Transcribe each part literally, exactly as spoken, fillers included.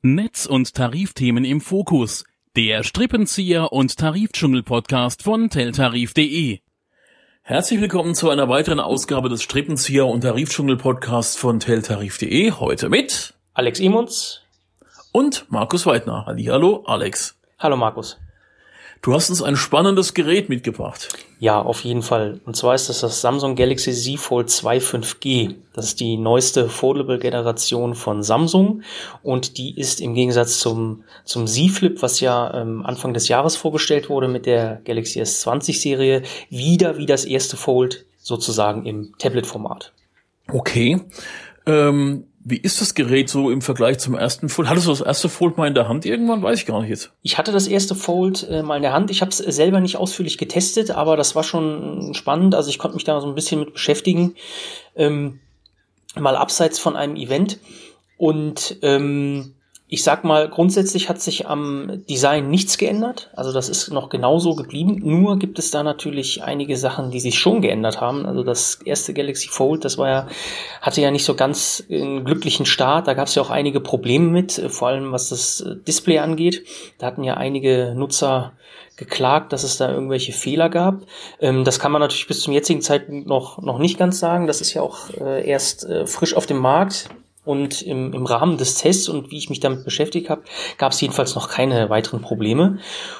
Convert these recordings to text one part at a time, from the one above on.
Netz- und Tarifthemen im Fokus. Der Strippenzieher und Tarifdschungel-Podcast von teltarif punkt de. Herzlich willkommen zu einer weiteren Ausgabe des Strippenzieher und Tarifdschungel-Podcasts von teltarif punkt de. Heute mit Alex Imons und Markus Weidner. Hallihallo, Alex. Hallo Markus. Du hast uns ein spannendes Gerät mitgebracht. Ja, auf jeden Fall. Und zwar ist das das Samsung Galaxy Z Fold zwei Punkt fünf G. Das ist die neueste Foldable-Generation von Samsung und die ist im Gegensatz zum zum Z Flip, was ja ähm, Anfang des Jahres vorgestellt wurde mit der Galaxy S zwanzig Serie, wieder wie das erste Fold sozusagen im Tablet-Format. Okay. Ähm, wie ist das Gerät so im Vergleich zum ersten Fold? Hattest du das erste Fold mal in der Hand irgendwann? Weiß ich gar nicht jetzt. Ich hatte das erste Fold äh, mal in der Hand. Ich habe es selber nicht ausführlich getestet, aber das war schon spannend. Also ich konnte mich da so ein bisschen mit beschäftigen, ähm, mal abseits von einem Event. Und ähm, ich sag mal, grundsätzlich hat sich am Design nichts geändert. Also das ist noch genauso geblieben. Nur gibt es da natürlich einige Sachen, die sich schon geändert haben. Also das erste Galaxy Fold, das war ja, hatte ja nicht so ganz einen glücklichen Start. Da gab es ja auch einige Probleme mit, vor allem was das Display angeht. Da hatten ja einige Nutzer geklagt, dass es da irgendwelche Fehler gab. Ähm, das kann man natürlich bis zum jetzigen Zeitpunkt noch, noch nicht ganz sagen. Das ist ja auch äh, erst äh, frisch auf dem Markt. Und im, im Rahmen des Tests und wie ich mich damit beschäftigt habe, gab es jedenfalls noch keine weiteren Probleme.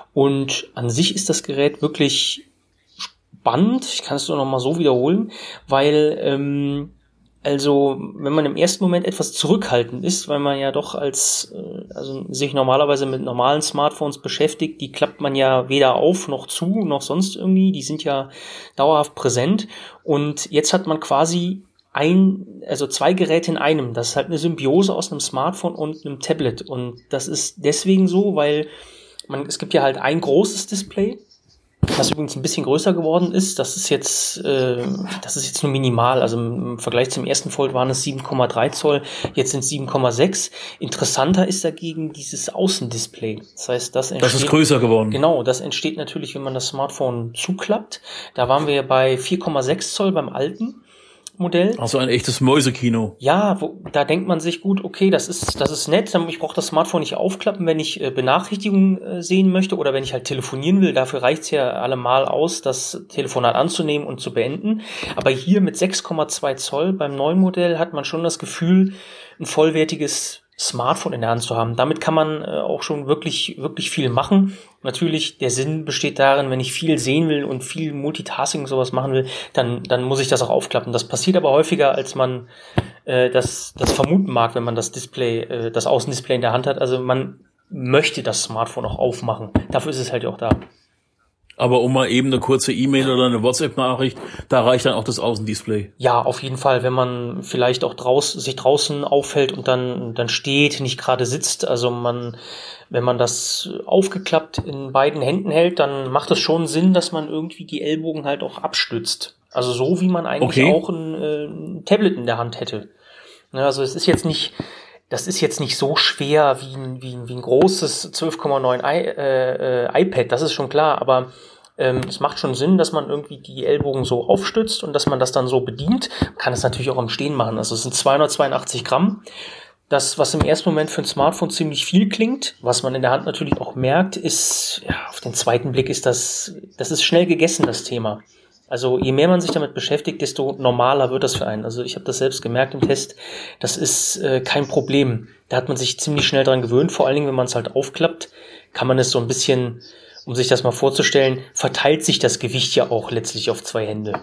Und an sich ist das Gerät wirklich spannend. Ich kann es nur noch mal so wiederholen, weil ähm, also wenn man im ersten Moment etwas zurückhaltend ist, weil man ja doch als äh, also sich normalerweise mit normalen Smartphones beschäftigt, die klappt man ja weder auf noch zu noch sonst irgendwie. Die sind ja dauerhaft präsent. Und jetzt hat man quasi ein, also zwei Geräte in einem. Das ist halt eine Symbiose aus einem Smartphone und einem Tablet. Und das ist deswegen so, weil man, es gibt ja halt ein großes Display, was übrigens ein bisschen größer geworden ist. Das ist jetzt, äh, das ist jetzt nur minimal. Also im Vergleich zum ersten Fold waren es sieben Komma drei Zoll, jetzt sind es sieben Komma sechs. Interessanter ist dagegen dieses Außendisplay. Das heißt, das entsteht. Das ist größer geworden. Genau, das entsteht natürlich, wenn man das Smartphone zuklappt. Da waren wir bei vier Komma sechs Zoll beim alten Modell. Also ein echtes Mäusekino. Ja, wo, da denkt man sich, gut, okay, das ist das ist nett, ich brauche das Smartphone nicht aufklappen, wenn ich äh, Benachrichtigungen äh, sehen möchte oder wenn ich halt telefonieren will. Dafür reicht's ja allemal aus, das Telefonat anzunehmen und zu beenden. Aber hier mit sechs Komma zwei Zoll beim neuen Modell hat man schon das Gefühl, ein vollwertiges Smartphone in der Hand zu haben. Damit kann man äh, auch schon wirklich wirklich viel machen. Natürlich, der Sinn besteht darin, wenn ich viel sehen will und viel Multitasking und sowas machen will, dann dann muss ich das auch aufklappen. Das passiert aber häufiger, als man äh, das das vermuten mag, wenn man das Display, äh, das Außendisplay in der Hand hat. Also man möchte das Smartphone auch aufmachen. Dafür ist es halt auch da. Aber um mal eben eine kurze E-Mail oder eine WhatsApp-Nachricht, da reicht dann auch das Außendisplay. Ja, auf jeden Fall, wenn man vielleicht auch draus, sich draußen aufhält und dann, dann steht, nicht gerade sitzt. Also man, wenn man das aufgeklappt in beiden Händen hält, dann macht es schon Sinn, dass man irgendwie die Ellbogen halt auch abstützt. Also so, wie man eigentlich okay. auch ein, äh, ein Tablet in der Hand hätte. Ja, also es ist jetzt nicht, das ist jetzt nicht so schwer wie ein, wie ein, wie ein großes zwölf Komma neun I, äh, äh, iPad, das ist schon klar, aber ähm, es macht schon Sinn, dass man irgendwie die Ellbogen so aufstützt und dass man das dann so bedient. Man kann es natürlich auch im Stehen machen, also es sind zweihundertzweiundachtzig Gramm. Das, was im ersten Moment für ein Smartphone ziemlich viel klingt, was man in der Hand natürlich auch merkt, ist, ja, auf den zweiten Blick ist das, das ist schnell gegessen, das Thema. Also je mehr man sich damit beschäftigt, desto normaler wird das für einen. Also ich habe das selbst gemerkt im Test, das ist äh, kein Problem. Da hat man sich ziemlich schnell dran gewöhnt, vor allen Dingen, wenn man es halt aufklappt, kann man es so ein bisschen, um sich das mal vorzustellen, verteilt sich das Gewicht ja auch letztlich auf zwei Hände.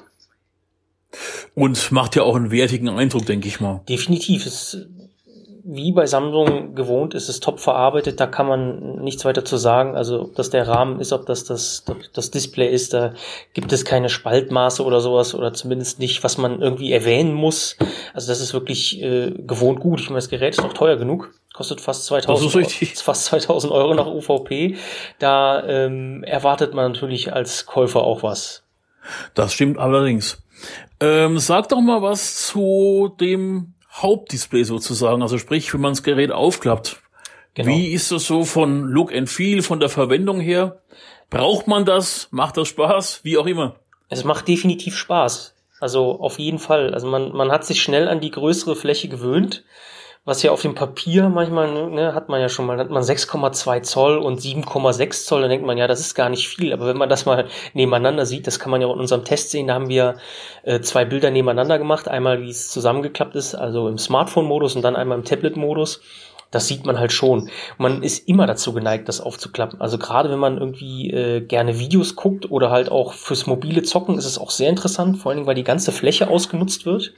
Und macht ja auch einen wertigen Eindruck, denke ich mal. Definitiv. Es wie bei Samsung gewohnt ist es top verarbeitet, da kann man nichts weiter zu sagen. Also ob das der Rahmen ist, ob das das, das Display ist, da gibt es keine Spaltmaße oder sowas oder zumindest nicht, was man irgendwie erwähnen muss. Also das ist wirklich äh, gewohnt gut. Ich meine, das Gerät ist noch teuer genug, kostet fast zweitausend, das ist richtig. fast zweitausend Euro nach U V P. Da ähm, erwartet man natürlich als Käufer auch was. Das stimmt allerdings. Ähm, sag doch mal was zu dem Hauptdisplay sozusagen, also sprich, wenn man das Gerät aufklappt. Genau. Wie ist das so von Look and Feel, von der Verwendung her? Braucht man das? Macht das Spaß? Wie auch immer. Es macht definitiv Spaß. Also auf jeden Fall. Also man, man hat sich schnell an die größere Fläche gewöhnt. was ja auf dem Papier manchmal, ne, hat man ja schon mal, hat man sechs Komma zwei Zoll und sieben Komma sechs Zoll, dann denkt man, ja, das ist gar nicht viel, aber wenn man das mal nebeneinander sieht, das kann man ja auch in unserem Test sehen, da haben wir äh, zwei Bilder nebeneinander gemacht, einmal wie es zusammengeklappt ist, also im Smartphone-Modus und dann einmal im Tablet-Modus. Das sieht man halt schon. Man ist immer dazu geneigt, das aufzuklappen. Also gerade wenn man irgendwie äh, gerne Videos guckt oder halt auch fürs mobile Zocken, ist es auch sehr interessant, vor allen Dingen, weil die ganze Fläche ausgenutzt wird.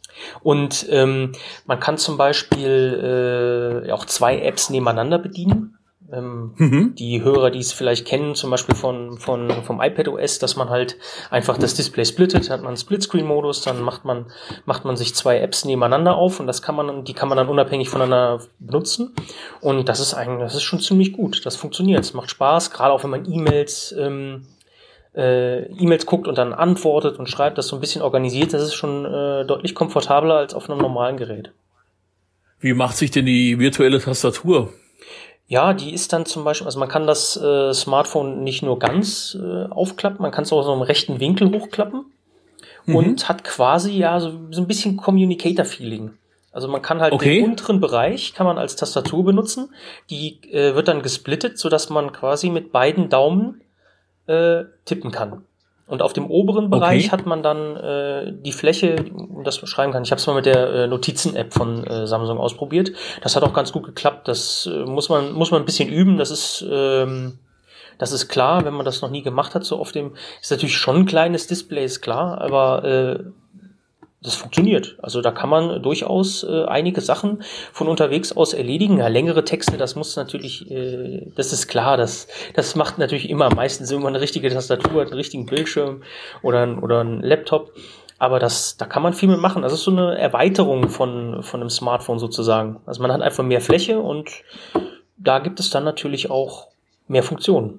Und ähm, man kann zum Beispiel äh, auch zwei Apps nebeneinander bedienen. Ähm, mhm. Die Hörer, die es vielleicht kennen, zum Beispiel von, von vom iPadOS, dass man halt einfach das Display splittet, hat man einen Splitscreen-Modus, dann macht man macht man sich zwei Apps nebeneinander auf und das kann man, die kann man dann unabhängig voneinander benutzen. Und das ist eigentlich, das ist schon ziemlich gut. Das funktioniert, es macht Spaß, gerade auch wenn man E-Mails ähm, äh, E-Mails guckt und dann antwortet und schreibt, das so ein bisschen organisiert. Das ist schon äh, deutlich komfortabler als auf einem normalen Gerät. Wie macht sich denn die virtuelle Tastatur? Ja, die ist dann zum Beispiel, also man kann das äh, Smartphone nicht nur ganz äh, aufklappen, man kann es auch so im rechten Winkel hochklappen mhm. und hat quasi ja so, so ein bisschen Communicator-Feeling. Also man kann halt okay. den unteren Bereich kann man als Tastatur benutzen, die äh, wird dann gesplittet, sodass man quasi mit beiden Daumen äh, tippen kann. Und auf dem oberen Bereich okay. hat man dann äh, die Fläche, um das schreiben kann. Ich habe es mal mit der äh, Notizen-App von äh, Samsung ausprobiert. Das hat auch ganz gut geklappt. Das äh, muss man muss man ein bisschen üben. Das ist ähm, das ist klar, wenn man das noch nie gemacht hat. So auf dem ist natürlich schon ein kleines Display, ist klar, aber äh, das funktioniert. Also da kann man durchaus äh, einige Sachen von unterwegs aus erledigen. Ja, längere Texte, das muss natürlich, äh, das ist klar, das das macht natürlich immer meistens irgendwann eine richtige Tastatur, einen richtigen Bildschirm oder ein, oder ein Laptop. Aber das, da kann man viel mit machen. Das ist so eine Erweiterung von von einem Smartphone sozusagen. Also man hat einfach mehr Fläche und da gibt es dann natürlich auch mehr Funktionen.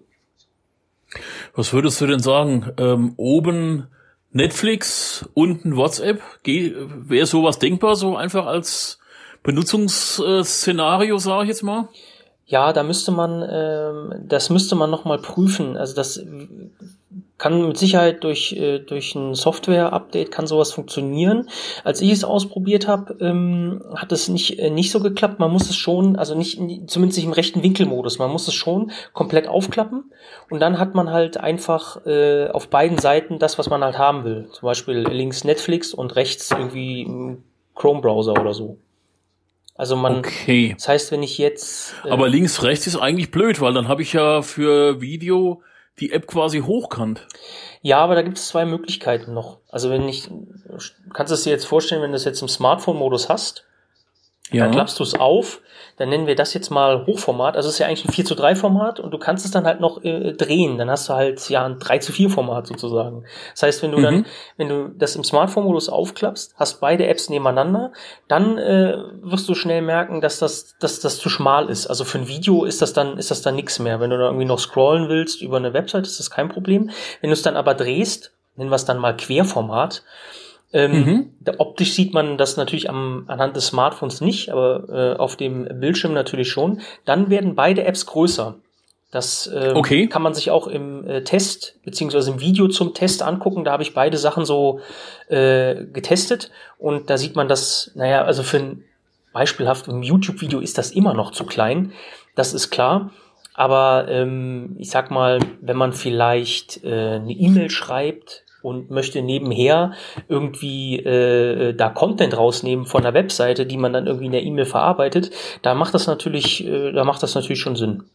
Was würdest du denn sagen? Ähm, oben Netflix, unten WhatsApp, wäre sowas denkbar, so einfach als Benutzungsszenario, sage ich jetzt mal? Ja, da müsste man, ähm, das müsste man nochmal prüfen. Also das kann mit Sicherheit durch äh, durch ein Software-Update kann sowas funktionieren. Als ich es ausprobiert habe, ähm, hat es nicht äh, nicht so geklappt. Man muss es schon, also nicht zumindest nicht im rechten Winkelmodus. Man muss es schon komplett aufklappen und dann hat man halt einfach äh, auf beiden Seiten das, was man halt haben will. Zum Beispiel links Netflix und rechts irgendwie Chrome-Browser oder so. Also man, okay. Das heißt, wenn ich jetzt... Äh, Aber links, rechts ist eigentlich blöd, weil dann habe ich ja für Video die App quasi hochkant. Ja, aber da gibt es zwei Möglichkeiten noch. Also wenn ich, kannst du es dir jetzt vorstellen, wenn du es jetzt im Smartphone-Modus hast, ja. Dann klappst du es auf, dann nennen wir das jetzt mal Hochformat, also es ist ja eigentlich ein vier zu drei Format und du kannst es dann halt noch äh, drehen, dann hast du halt ja ein drei zu vier Format sozusagen. Das heißt, wenn du mhm. dann, wenn du das im Smartphone-Modus aufklappst, hast beide Apps nebeneinander, dann äh, wirst du schnell merken, dass das, dass das zu schmal ist. Also für ein Video ist das dann, ist das dann nichts mehr. Wenn du da irgendwie noch scrollen willst über eine Website, ist das kein Problem. Wenn du es dann aber drehst, nennen wir es dann mal Querformat, Ähm, mhm. optisch sieht man das natürlich am, anhand des Smartphones nicht, aber äh, auf dem Bildschirm natürlich schon. Dann werden beide Apps größer. Das ähm, okay. kann man sich auch im äh, Test beziehungsweise im Video zum Test angucken. Da habe ich beide Sachen so äh, getestet und da sieht man das, naja, also für ein beispielhaft im YouTube-Video ist das immer noch zu klein. Das ist klar. Aber ähm, ich sag mal, wenn man vielleicht äh, eine E-Mail schreibt und möchte nebenher irgendwie äh, da Content rausnehmen von der Webseite, die man dann irgendwie in der E-Mail verarbeitet, da macht das natürlich, äh, da macht das natürlich schon Sinn.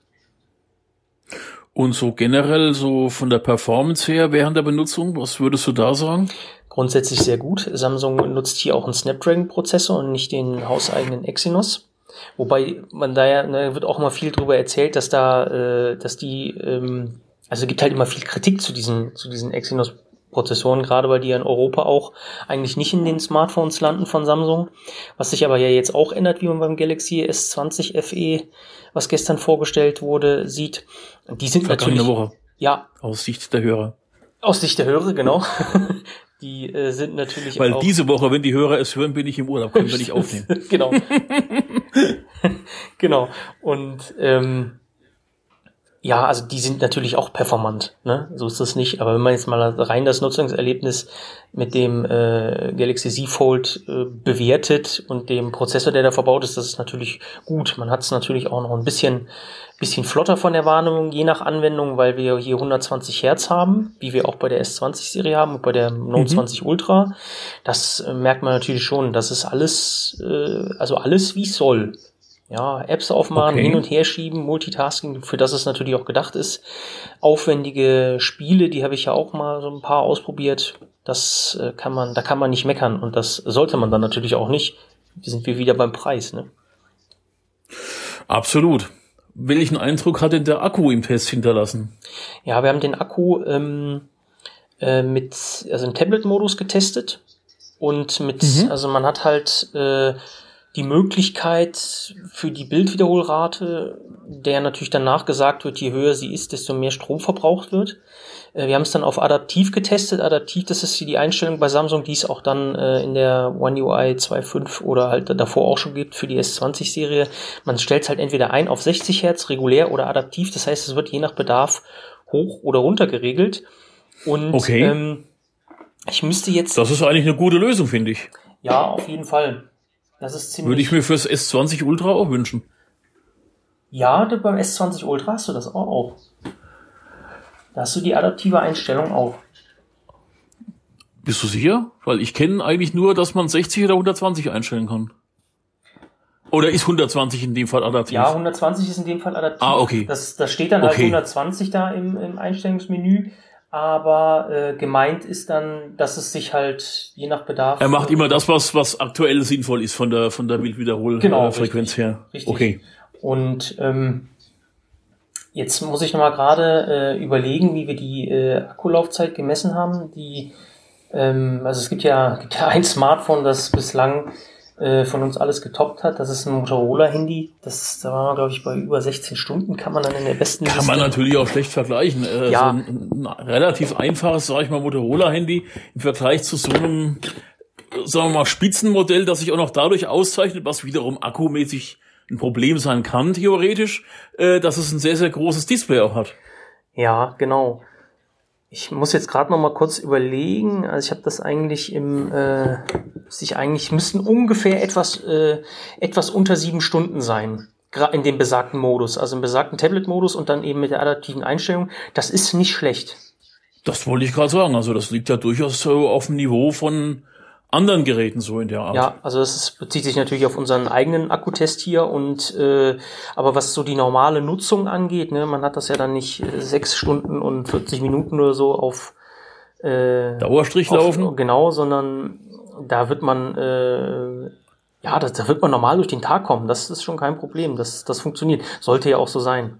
Und so generell so von der Performance her während der Benutzung, was würdest du da sagen? Grundsätzlich sehr gut. Samsung nutzt hier auch einen Snapdragon-Prozessor und nicht den hauseigenen Exynos. Wobei man da ja, ne, wird auch immer viel drüber erzählt, dass da, äh, dass die, ähm, also gibt halt immer viel Kritik zu diesen, zu diesen Exynos Prozessoren, gerade weil die ja in Europa auch eigentlich nicht in den Smartphones landen von Samsung, was sich aber ja jetzt auch ändert, wie man beim Galaxy S zwanzig F E, was gestern vorgestellt wurde, sieht. Die sind Vergangene natürlich... Woche. Ja. Aus Sicht der Hörer. Aus Sicht der Hörer, genau. Die äh, sind natürlich Weil auch... diese Woche, wenn die Hörer es hören, bin ich im Urlaub, können wir nicht aufnehmen. Genau. Genau. Und ähm, Ja, also die sind natürlich auch performant, ne? So ist das nicht. Aber wenn man jetzt mal rein das Nutzungserlebnis mit dem äh, Galaxy Z Fold äh, bewertet und dem Prozessor, der da verbaut ist, das ist natürlich gut. Man hat es natürlich auch noch ein bisschen bisschen flotter von der Wahrnehmung, je nach Anwendung, weil wir hier hundertzwanzig Hertz haben, wie wir auch bei der S zwanzig Serie haben und bei der Note mhm. zwanzig Ultra. Das äh, merkt man natürlich schon. Das ist alles, äh, also alles wie es soll. Ja, Apps aufmachen, okay. hin und her schieben, Multitasking, für das es natürlich auch gedacht ist. Aufwendige Spiele, die habe ich ja auch mal so ein paar ausprobiert. Das äh, kann man, da kann man nicht meckern und das sollte man dann natürlich auch nicht. Da sind wir wieder beim Preis, ne? Absolut. Welchen Eindruck hat denn der Akku im Test hinterlassen? Ja, wir haben den Akku ähm, äh, mit, also im Tablet-Modus getestet und mit, mhm. also man hat halt äh, die Möglichkeit für die Bildwiederholrate, der natürlich danach gesagt wird, je höher sie ist, desto mehr Strom verbraucht wird. Äh, wir haben es dann auf adaptiv getestet. Adaptiv, das ist die Einstellung bei Samsung, die es auch dann äh, in der One U I zwei Punkt fünf oder halt davor auch schon gibt für die S zwanzig Serie. Man stellt es halt entweder ein auf sechzig Hertz, regulär oder adaptiv. Das heißt, es wird je nach Bedarf hoch oder runter geregelt. Und okay. ähm, ich müsste jetzt... Das ist eigentlich eine gute Lösung, finde ich. Ja, auf jeden Fall. Das ist ziemlich. Würde ich mir fürs S zwanzig Ultra auch wünschen. Ja, beim S zwanzig Ultra hast du das auch. Da hast du die adaptive Einstellung auch. Bist du sicher? Weil ich kenne eigentlich nur, dass man sechzig oder hundertzwanzig einstellen kann. Oder ist hundertzwanzig in dem Fall adaptiv? Ja, hundertzwanzig ist in dem Fall adaptiv. Ah, okay. Das, das steht dann okay. halt hundertzwanzig da im, im Einstellungsmenü. Aber äh, gemeint ist dann, dass es sich halt je nach Bedarf... Er macht immer das, was was aktuell sinnvoll ist von der von der Bildwiederholfrequenz genau, her. Richtig. Okay. Und ähm, jetzt muss ich nochmal gerade äh, überlegen, wie wir die äh, Akkulaufzeit gemessen haben. Die, ähm, also es gibt ja, gibt ja ein Smartphone, das bislang äh, von uns alles getoppt hat. Das ist ein Motorola-Handy. Das, da waren wir, glaube ich, bei über sechzehn Stunden. Kann man dann in der besten Kann Liste man natürlich auch schlecht vergleichen. Äh, ja. So ein, ein relativ einfaches, sag ich mal, Motorola-Handy im Vergleich zu so einem, sagen wir mal, Spitzenmodell, das sich auch noch dadurch auszeichnet, was wiederum akkumäßig ein Problem sein kann, theoretisch, äh, dass es ein sehr, sehr großes Display auch hat. Ja, genau. Ich muss jetzt gerade noch mal kurz überlegen. Also ich habe das eigentlich im, äh, sich eigentlich müssten ungefähr etwas, äh, etwas unter sieben Stunden sein, gerade in dem besagten Modus, also im besagten Tablet-Modus und dann eben mit der adaptiven Einstellung. Das ist nicht schlecht. Das wollte ich gerade sagen. Also das liegt ja durchaus so auf dem Niveau von anderen Geräten so in der Art. Ja, also das ist, bezieht sich natürlich auf unseren eigenen Akkutest hier und äh, aber was so die normale Nutzung angeht, ne, man hat das ja dann nicht äh, sechs Stunden und vierzig Minuten oder so auf äh, Dauerstrich auf, laufen. Genau, sondern da wird man äh, ja, das, da wird man normal durch den Tag kommen. Das ist schon kein Problem. Das, das funktioniert. Sollte ja auch so sein.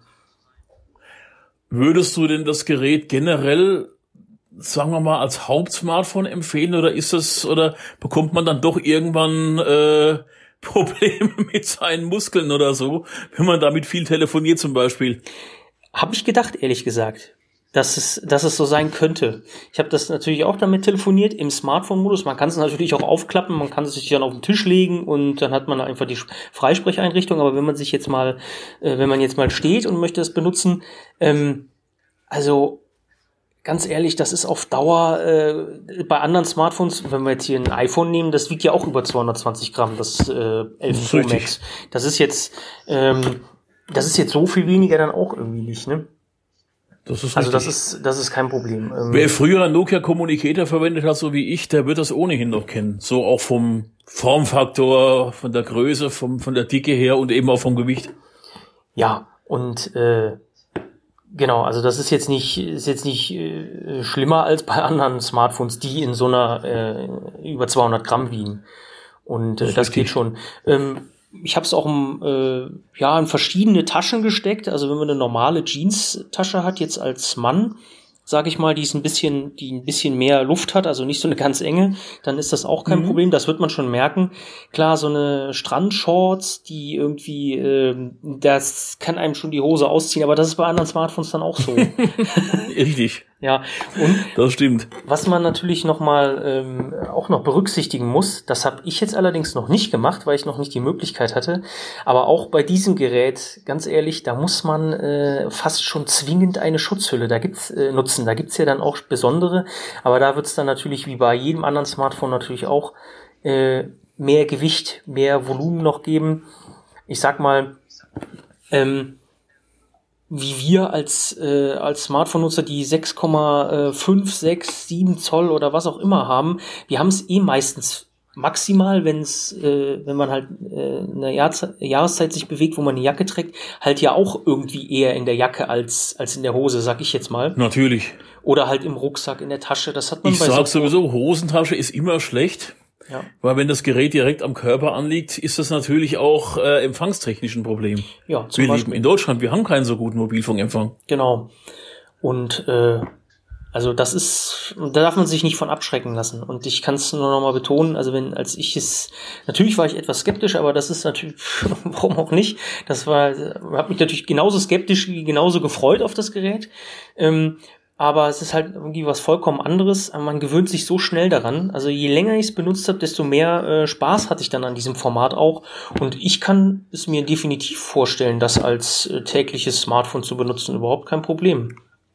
Würdest du denn das Gerät generell, sagen wir mal, als Hauptsmartphone empfehlen oder ist es, oder bekommt man dann doch irgendwann äh, Probleme mit seinen Muskeln oder so, wenn man damit viel telefoniert zum Beispiel? Habe ich gedacht, ehrlich gesagt, dass es, dass es so sein könnte. Ich habe das natürlich auch damit telefoniert im Smartphone-Modus. Man kann es natürlich auch aufklappen, man kann es sich dann auf den Tisch legen und dann hat man einfach die Freisprecheinrichtung. Aber wenn man sich jetzt mal, äh, wenn man jetzt mal steht und möchte es benutzen, ähm, also ganz ehrlich, das ist auf Dauer äh, bei anderen Smartphones, wenn wir jetzt hier ein iPhone nehmen, das wiegt ja auch über zweihundertzwanzig Gramm, das äh, elf Pro Max. Das ist jetzt, ähm, das ist jetzt so viel weniger dann auch irgendwie nicht, ne? Das ist also richtig. das ist, das ist kein Problem. Ähm, Wer früher einen Nokia Communicator verwendet hat, so wie ich, der wird das ohnehin noch kennen. So auch vom Formfaktor, von der Größe, vom, von der Dicke her und eben auch vom Gewicht. Ja, und äh, genau, also das ist jetzt nicht, ist jetzt nicht äh, schlimmer als bei anderen Smartphones, die in so einer äh, über zweihundert Gramm wiegen. Und äh, das, das geht schon. Ähm, ich habe es auch äh, ja in verschiedene Taschen gesteckt. Also wenn man eine normale Jeans-Tasche hat, jetzt als Mann, sage ich mal, die ist ein bisschen, die ein bisschen mehr Luft hat, also nicht so eine ganz enge, dann ist das auch kein mhm. Problem. Das wird man schon merken. Klar, so eine Strandshorts, die irgendwie, äh, das kann einem schon die Hose ausziehen, aber das ist bei anderen Smartphones dann auch so. Richtig. Ja, und das stimmt. Was man natürlich noch mal ähm, auch noch berücksichtigen muss, das habe ich jetzt allerdings noch nicht gemacht, weil ich noch nicht die Möglichkeit hatte, aber auch bei diesem Gerät, ganz ehrlich, da muss man äh, fast schon zwingend eine Schutzhülle da gibt's äh, nutzen. Da gibt's ja dann auch besondere, aber da wird's dann natürlich wie bei jedem anderen Smartphone natürlich auch äh, mehr Gewicht, mehr Volumen noch geben. Ich sag mal, ähm, wie wir als äh, als Smartphone-Nutzer die sechs Komma fünf, sechs, sieben Zoll oder was auch immer haben, wir haben es eh meistens maximal, wenn es äh, wenn man halt äh, eine Jahrze- Jahreszeit sich bewegt, wo man eine Jacke trägt, halt ja auch irgendwie eher in der Jacke als als in der Hose, sag ich jetzt mal. Natürlich. Oder halt im Rucksack, in der Tasche, das hat man ich bei sag so sowieso, Hosentasche ist immer schlecht. Ja. Weil wenn das Gerät direkt am Körper anliegt, ist das natürlich auch äh, empfangstechnisch ein Problem. Ja, zum wir Beispiel. leben in Deutschland, wir haben keinen so guten Mobilfunkempfang. Genau. Und äh, also das ist, da darf man sich nicht von abschrecken lassen. Und ich kann es nur noch mal betonen, also wenn, als ich es, natürlich war ich etwas skeptisch, aber das ist natürlich, warum auch nicht, das war, habe mich natürlich genauso skeptisch wie genauso gefreut auf das Gerät. Ähm, Aber es ist halt irgendwie was vollkommen anderes. Man gewöhnt sich so schnell daran. Also je länger ich es benutzt habe, desto mehr äh, Spaß hatte ich dann an diesem Format auch. Und ich kann es mir definitiv vorstellen, das als äh, tägliches Smartphone zu benutzen. Überhaupt kein Problem.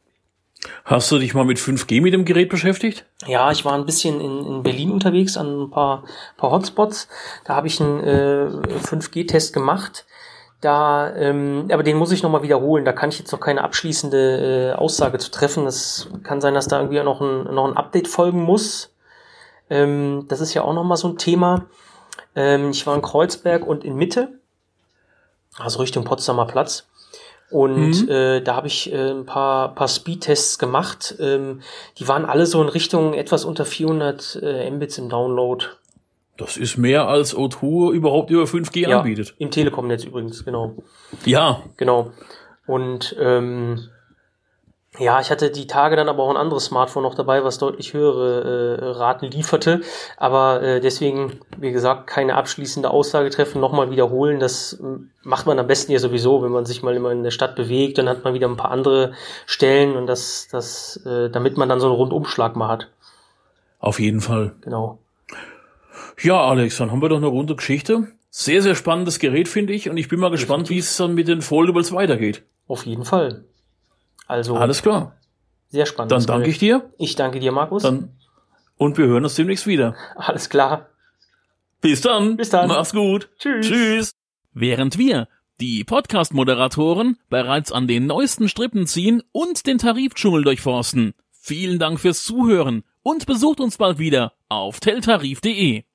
Hast du dich mal mit fünf G mit dem Gerät beschäftigt? Ja, ich war ein bisschen in, in Berlin unterwegs an ein paar, paar Hotspots. Da habe ich einen äh, fünf G-Test gemacht. Da, ähm, aber den muss ich nochmal wiederholen. Da kann ich jetzt noch keine abschließende äh, Aussage zu treffen. Es kann sein, dass da irgendwie noch ein, noch ein Update folgen muss. Ähm, das ist ja auch nochmal so ein Thema. Ähm, ich war in Kreuzberg und in Mitte, also Richtung Potsdamer Platz. Und mhm. äh, da habe ich äh, ein paar, paar Speedtests gemacht. Ähm, die waren alle so in Richtung etwas unter vierhundert äh, Mbits im Download. Das ist mehr als O zwei überhaupt über fünf G ja, anbietet. Im Telekom-Netz übrigens, genau. Ja. Genau. Und ähm, ja, ich hatte die Tage dann aber auch ein anderes Smartphone noch dabei, was deutlich höhere äh, Raten lieferte. Aber äh, deswegen, wie gesagt, keine abschließende Aussage treffen, nochmal wiederholen. Das macht man am besten ja sowieso, wenn man sich mal immer in der Stadt bewegt. Dann hat man wieder ein paar andere Stellen und das, das, äh, damit man dann so einen Rundumschlag mal hat. Auf jeden Fall. Genau. Ja, Alex, dann haben wir doch eine runde Geschichte. Sehr, sehr spannendes Gerät, finde ich. Und ich bin mal gespannt, wie es dann mit den Foldables weitergeht. Auf jeden Fall. Also. Alles klar. Sehr spannend. Dann danke ich dir. Ich danke dir, Markus. Dann, und wir hören uns demnächst wieder. Alles klar. Bis dann. Bis dann. Mach's gut. Tschüss. Tschüss. Während wir, die Podcast-Moderatoren, bereits an den neuesten Strippen ziehen und den Tarifdschungel durchforsten. Vielen Dank fürs Zuhören und besucht uns bald wieder auf teltarif punkt de.